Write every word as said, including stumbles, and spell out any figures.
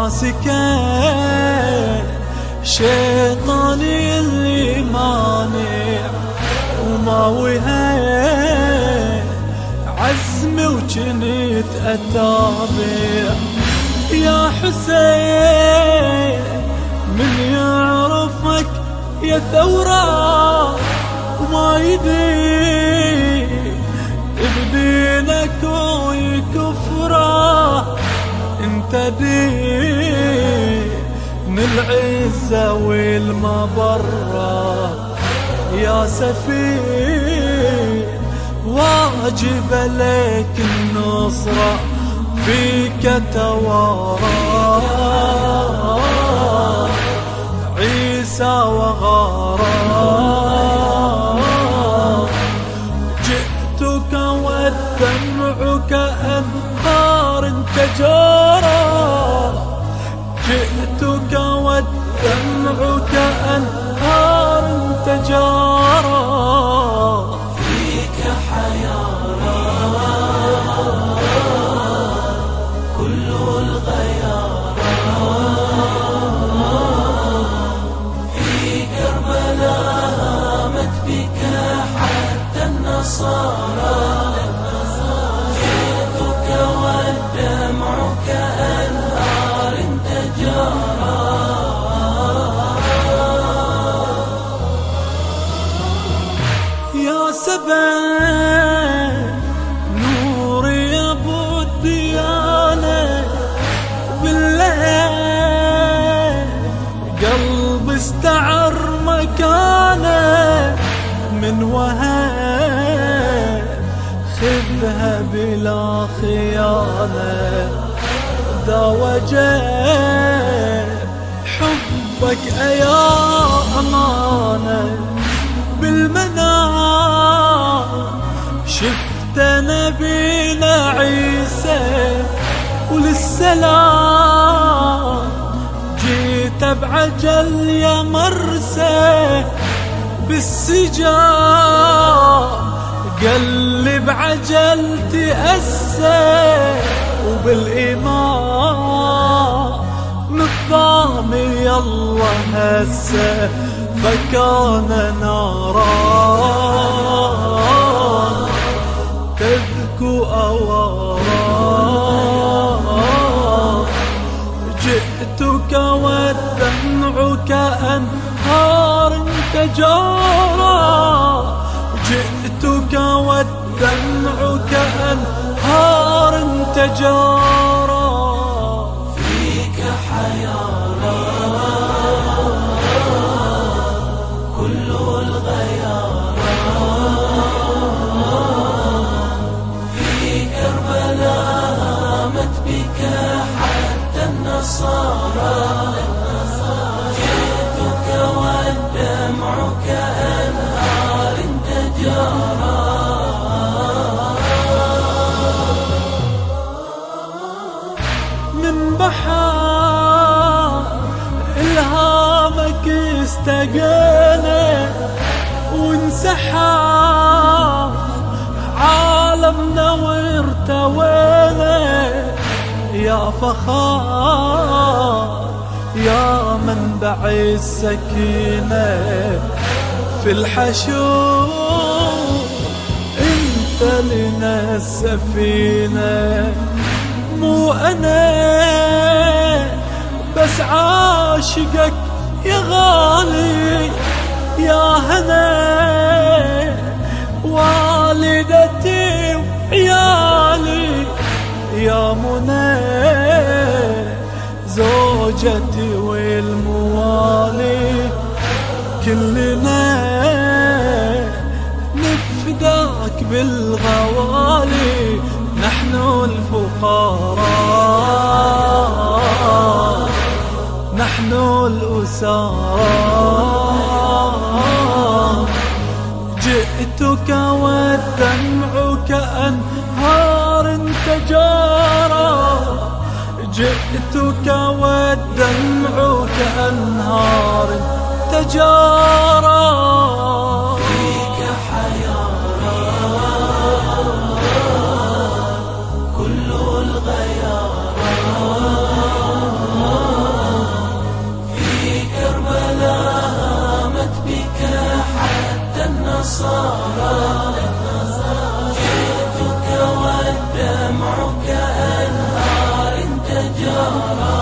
ماسكه شيطاني اللي مانع وما وهي عزمي وجنت أتابع يا حسين من يعرفك يا ثورة وما يدين بدينك ويكفره انت دين العزة والمبرة يا سفيه واجب لك النصرة فيك توارى عيسى وغارى جئتك والدمع كأنهار تجارى جئتك والدمع كأنهار تجارى فيك حيارى كل الغيارى في كربلاء هامت بك حتى النصارى جئتك والدمع كأنهار تجارى يا سبع نور يا ابو الديانة بالليل قلب استعر مكانه من وهاب خذها بلا خيانة ذا وجه حبك يا أمانة بالمنام شفت نبينا عيسى وللسلام جيت بعجل يا مرسى بالسجام قلب عجلتي أسى وبالإمام نظامي يلا هسه فكان ناران تذكو أواران جئتك والدمع كأنهار تجارى جئتك والدمع كأنهار تجارى فيك حيارى كل الغيارى في كربلاء هامت بك حتى النصارى جئتك والدمع كأنهار تجارى من بحر إلهامك استقينا وانسحب عالمنا وارتوينا يا فخار يا منبع السكينة في الحشور انت لنا السفينة مو أنا بس عاشقك يا غالي يا هنا والدتي وعيالي يا منى زوجتي والموالي كلنا نفداك بالغوالي نحن الفقراء نحن الأسارى جئتك والدمع كأنهار تجارى جئتك والدمع كأنهار تجارى فيك حيارى كل الغيارى تجارى